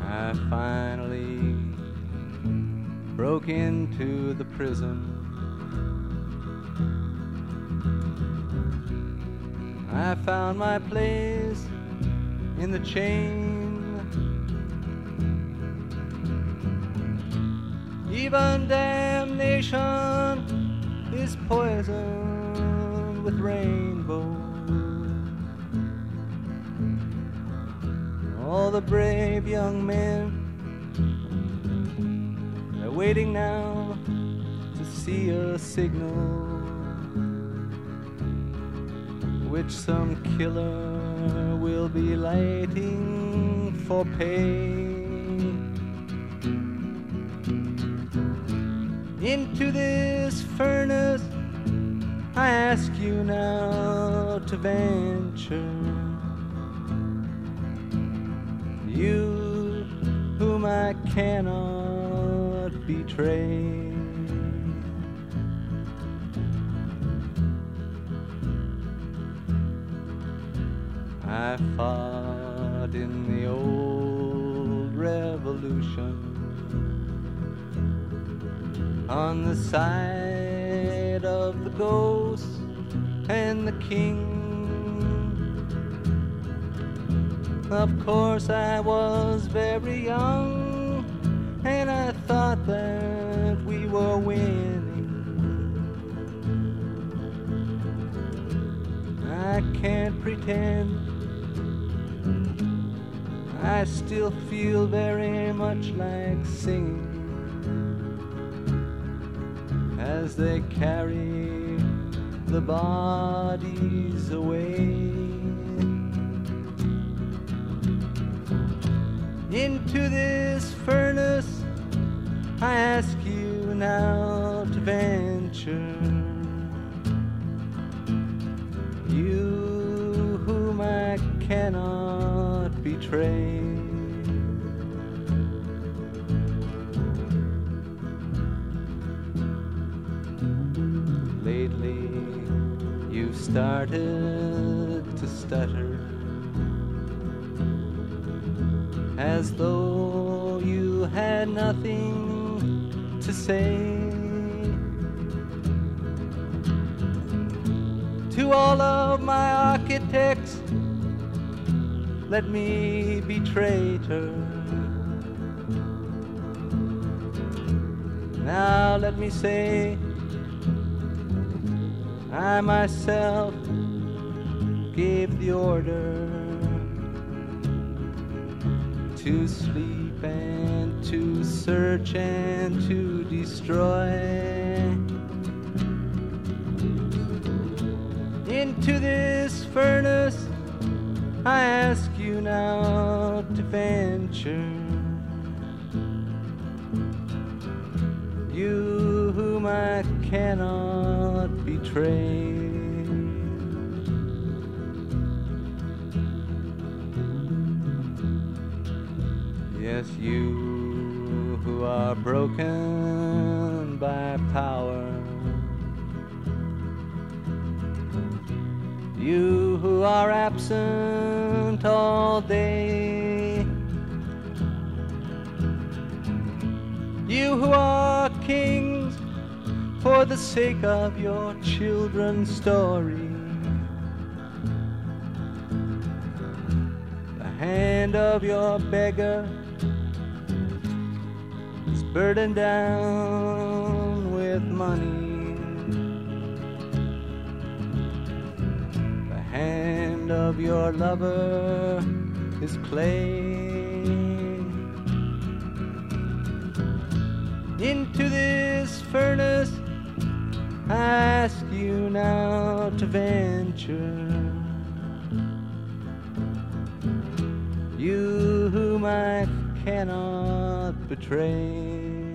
I finally broke into the prison. I found my place in the chain. Even damnation is poisoned with rainbows. All the brave young men, they're waiting now to see a signal which some killer will be lighting for pay. Into this furnace I ask you now to venture, you whom I cannot betray. I fought in the old revolution on the side of the ghost and the king. Of course I was very young, and I thought that we were winning. I can't pretend, I still feel very much like singing as they carry the bodies away. Into this furnace I ask you now to venture, you whom I cannot betray. Lately you've started to stutter, as though you had nothing to say. To all of my architects, let me be traitor. Now let me say, I myself gave the order to sleep and to search and to destroy. Into this furnace I ask you now to venture, you whom I cannot betray. Yes, you who are broken by power, you who are absent all day, you who are kings for the sake of your children's story. The hand of your beggar is burdened down with money. The hand of your lover is clay. Into this furnace I ask you now to venture, you whom I cannot betray.